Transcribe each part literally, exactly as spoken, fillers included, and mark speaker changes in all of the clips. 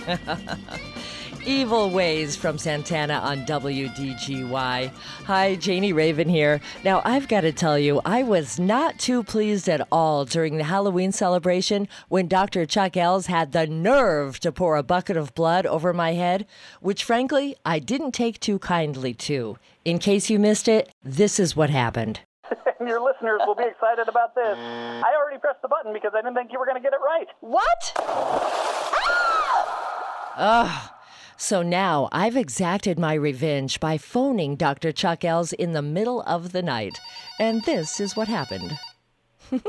Speaker 1: Evil Ways from Santana on W D G Y. Hi, Janie Raven here. Now, I've got to tell you, I was not too pleased at all during the Halloween celebration when Doctor Chuck Ells had the nerve to pour a bucket of blood over my head, which frankly, I didn't take too kindly to. In case you missed it, this is what happened.
Speaker 2: And your listeners will be excited about this. I already pressed the button because I didn't think you were going to get it right.
Speaker 1: What? Ugh. So now I've exacted my revenge by phoning Doctor Chuck Ells in the middle of the night. And this is what happened.
Speaker 2: uh,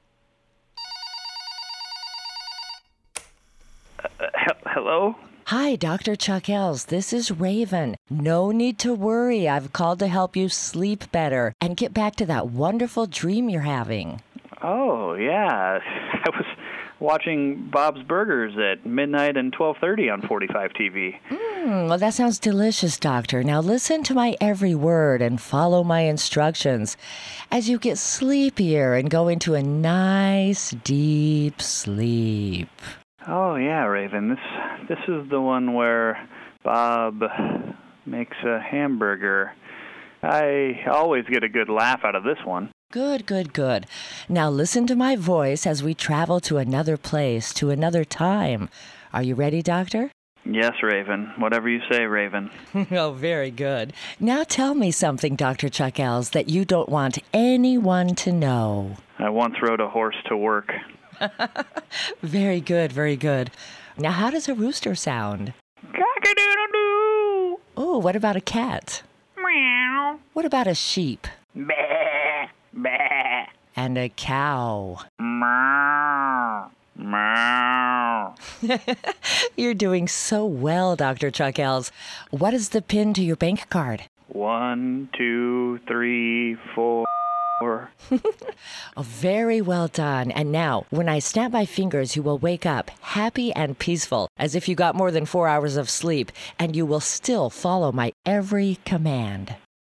Speaker 2: he- hello?
Speaker 1: Hi, Doctor Chuck Ells. This is Raven. No need to worry. I've called to help you sleep better and get back to that wonderful dream you're having.
Speaker 2: Oh, yeah. I was watching Bob's Burgers at midnight and twelve thirty on forty-five T V.
Speaker 1: Mm, well, that sounds delicious, Doctor. Now listen to my every word and follow my instructions as you get sleepier and go into a nice, deep sleep.
Speaker 2: Oh, yeah, Raven. This this is the one where Bob makes a hamburger. I always get a good laugh out of this one.
Speaker 1: Good, good, good. Now listen to my voice as we travel to another place, to another time. Are you ready, Doctor?
Speaker 2: Yes, Raven. Whatever you say, Raven.
Speaker 1: Oh, very good. Now tell me something, Doctor Chuck Ells, that you don't want anyone to know.
Speaker 2: I once rode a horse to work.
Speaker 1: Very good, very good. Now how does a rooster sound?
Speaker 2: Cock-a-doodle-doo!
Speaker 1: Oh, what about a cat?
Speaker 2: Meow.
Speaker 1: What about a sheep?
Speaker 2: Bah, bah.
Speaker 1: And a cow?
Speaker 2: Meow. Meow.
Speaker 1: You're doing so well, Doctor Chuck Ells. What is the pin to your bank card?
Speaker 2: One, two, three, four.
Speaker 1: Oh, very well done. And now, when I snap my fingers, you will wake up happy and peaceful, as if you got more than four hours of sleep, and you will still follow my every command.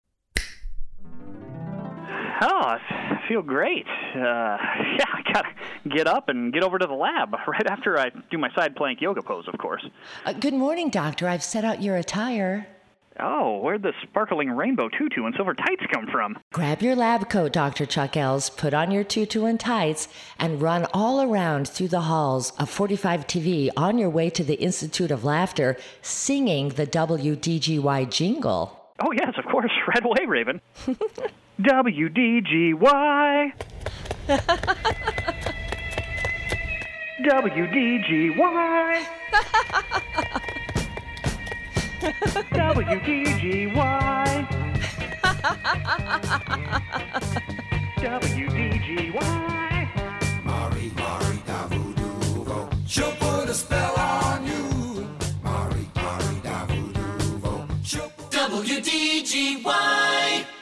Speaker 2: Oh, I feel great. Uh, yeah, I gotta get up and get over to the lab right after I do my side plank yoga pose, of course.
Speaker 1: Uh, good morning, Doctor. I've set out your attire.
Speaker 2: Oh, where'd the sparkling rainbow tutu and silver tights come from?
Speaker 1: Grab your lab coat, Doctor Chuck Ells, put on your tutu and tights, and run all around through the halls of forty-five T V on your way to the Institute of Laughter, singing the W D G Y jingle.
Speaker 2: Oh, yes, of course. Right away, Raven. W D G Y. W D G Y. W D G Y. W D G Y.
Speaker 3: Mari, Mari, da voodoo vo. She'll put a spell on you. Mari, Mari, da voodoo vo. W D G Y.